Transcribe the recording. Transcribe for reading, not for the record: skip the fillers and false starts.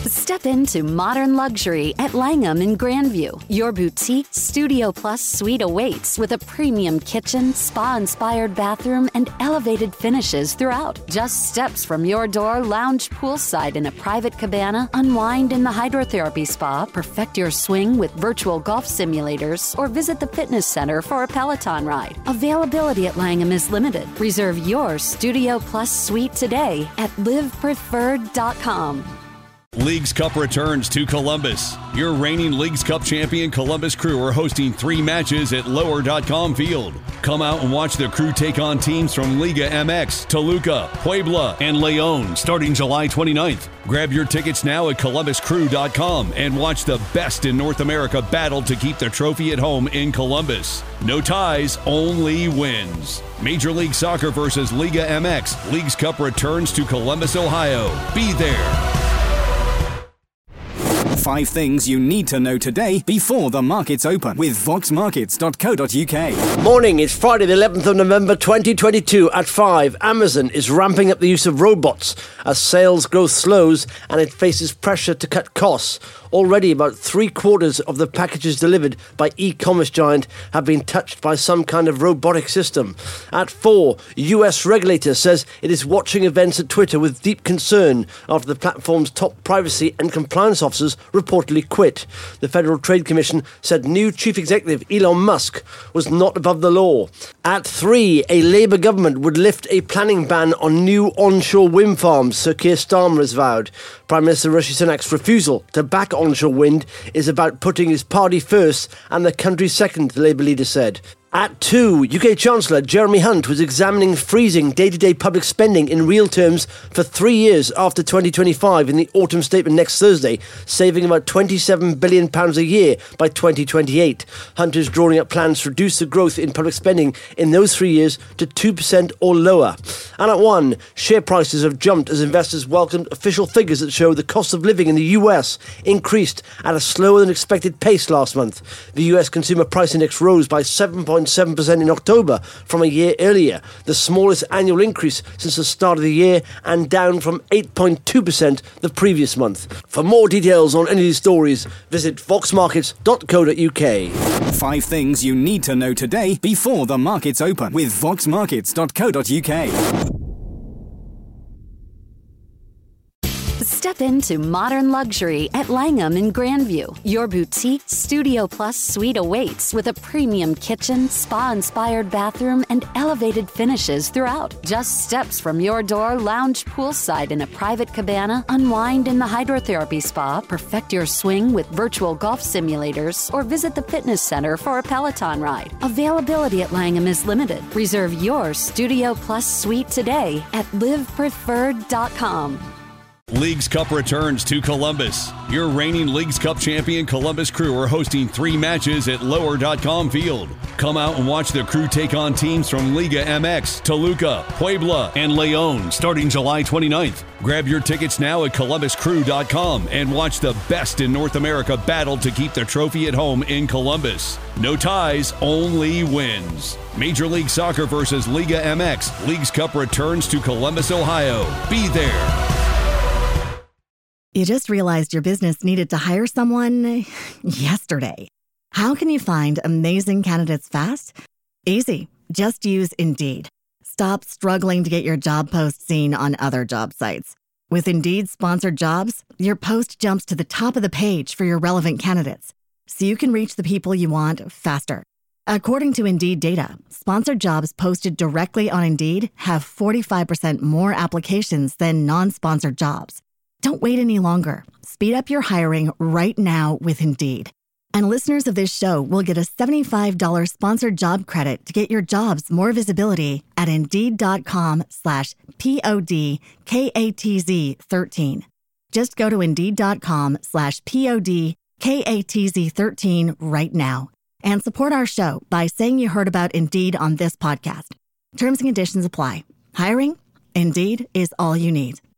Step into modern luxury at Langham in Grandview. Your boutique Studio Plus suite awaits with a premium kitchen, spa-inspired bathroom, and elevated finishes throughout. Just steps from your door, lounge poolside in a private cabana, unwind in the hydrotherapy spa, perfect your swing with virtual golf simulators, or visit the fitness center for a Peloton ride. Availability at Langham is limited. Reserve your Studio Plus suite today at livepreferred.com. Leagues Cup returns to Columbus. Your reigning Leagues Cup champion Columbus Crew are hosting 3 matches at Lower.com Field. Come out and watch the Crew take on teams from Liga MX, Toluca, Puebla, and León starting July 29th. Grab your tickets now at columbuscrew.com and watch the best in North America battle to keep the trophy at home in Columbus. No ties, only wins. Major League Soccer versus Liga MX. Leagues Cup returns to Columbus, Ohio. Be there. 5 things you need to know today before the markets open with voxmarkets.co.uk. Morning, it's Friday the 11th of November 2022 at 5. Amazon is ramping up the use of robots as sales growth slows and it faces pressure to cut costs. Already about 3/4 of the packages delivered by e-commerce giant have been touched by some kind of robotic system. At 4, US regulator says it is watching events at Twitter with deep concern after the platform's top privacy and compliance officers reportedly quit. The Federal Trade Commission said new chief executive Elon Musk was not above the law. At 3, a Labour government would lift a planning ban on new onshore wind farms, Sir Keir Starmer has vowed. Prime Minister Rishi Sunak's refusal to back onshore wind is about putting his party first and the country second, the Labour leader said. At 2, UK Chancellor Jeremy Hunt was examining freezing day-to-day public spending in real terms for 3 years after 2025 in the autumn statement next Thursday, saving about £27 billion a year by 2028. Hunt is drawing up plans to reduce the growth in public spending in those 3 years to 2% or lower. And at 1, share prices have jumped as investors welcomed official figures that show the cost of living in the US increased at a slower than expected pace last month. The US Consumer Price Index rose by 7.7% in October from a year earlier, the smallest annual increase since the start of the year and down from 8.2% the previous month. For more details on any of these stories, visit voxmarkets.co.uk. 5 things you need to know today before the markets open with voxmarkets.co.uk. Step into modern luxury at Langham in Grandview. Your boutique Studio Plus suite awaits with a premium kitchen, spa-inspired bathroom, and elevated finishes throughout. Just steps from your door, lounge poolside in a private cabana, unwind in the hydrotherapy spa, perfect your swing with virtual golf simulators, or visit the fitness center for a Peloton ride. Availability at Langham is limited. Reserve your Studio Plus suite today at livepreferred.com. Leagues Cup returns to Columbus. Your reigning Leagues Cup champion Columbus Crew are hosting 3 matches at Lower.com Field. Come out and watch the Crew take on teams from Liga MX, Toluca, Puebla, and León starting July 29th. Grab your tickets now at columbuscrew.com and watch the best in North America battle to keep the trophy at home in Columbus. No ties, only wins. Major League Soccer versus Liga MX. Leagues Cup returns to Columbus, Ohio. Be there. You just realized your business needed to hire someone yesterday. How can you find amazing candidates fast? Easy. Just use Indeed. Stop struggling to get your job post seen on other job sites. With Indeed sponsored jobs, your post jumps to the top of the page for your relevant candidates, so you can reach the people you want faster. According to Indeed data, sponsored jobs posted directly on Indeed have 45% more applications than non-sponsored jobs. Don't wait any longer. Speed up your hiring right now with Indeed. And listeners of this show will get a $75 sponsored job credit to get your jobs more visibility at Indeed.com/PODKATZ13. Just go to Indeed.com/PODKATZ13 right now and support our show by saying you heard about Indeed on this podcast. Terms and conditions apply. Hiring? Indeed is all you need.